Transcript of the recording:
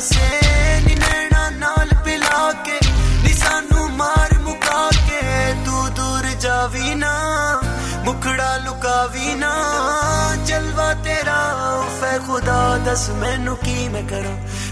से नी नैना नाल पिला के नी सानू मार मुका के तू दूर जावी ना मुखड़ा लुकावी ना जलवा तेरा उफे खुदा दस मैनू की मैं करा